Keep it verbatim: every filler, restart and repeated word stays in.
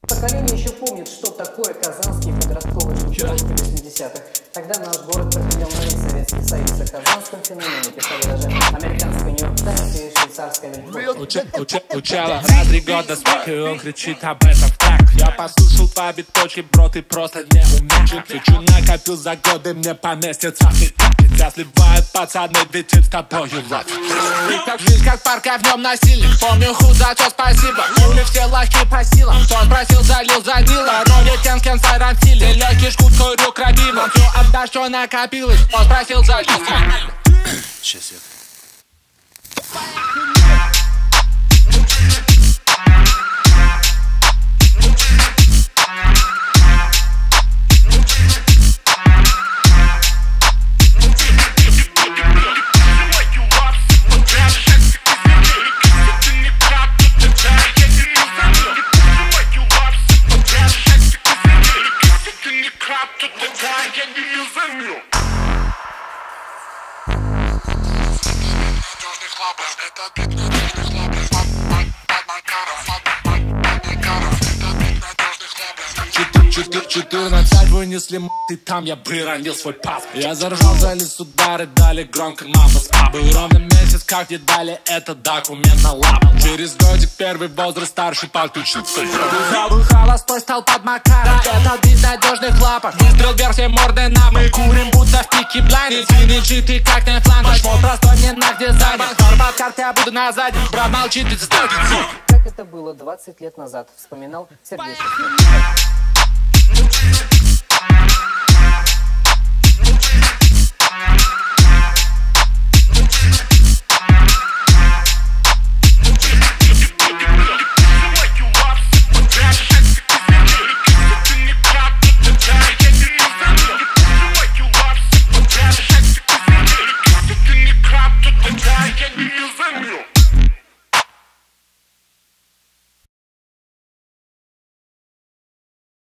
Поколение еще помнит, что такое казанские подростковые шутки восьмидесятых. Тогда наш город проходил на весь Советский Союз. О казанском феномене писали даже американская Нью-Йорк Таймс и швейцарская Вельтвоч. Учала на три года смех, и он кричит об этом так. Я послушал твои биточки, бро, ты просто не умеешь. Чуть-чуть накопил за годы, мне поместится в пятаке. Я сливаю пацаны, ведь с тобою лак. И как жизнь, как парк, а в нем насильник. Помню худ за что спасибо. Пули все лахи по силам. Кто спросил, залил, залила. Роли кен кен сайран стиле. Легкий жгут, курю крабивом. Все отдашь, что накопилось. Кто спросил, залил. Сейчас я... четырнадцать вынесли и там я выронил свой паспорт. Я заржал, залез удары, дали громко мама с папой. Был ровно месяц, как мне дали этот документ на лапу. Через годик первый возраст, старший подключился. Бухал, холостой стал под Макаром. Это безнадежных лапах. Выстрел вверх, все морды на мы курим, будто в пике блайнд. Инфинити, ты как на фланг. Шмот простой, не на где сзади. Формат карты, я буду на сзади. Брат молчит, ты стал. Как это было двадцать лет назад, вспоминал Сергей Шевченко.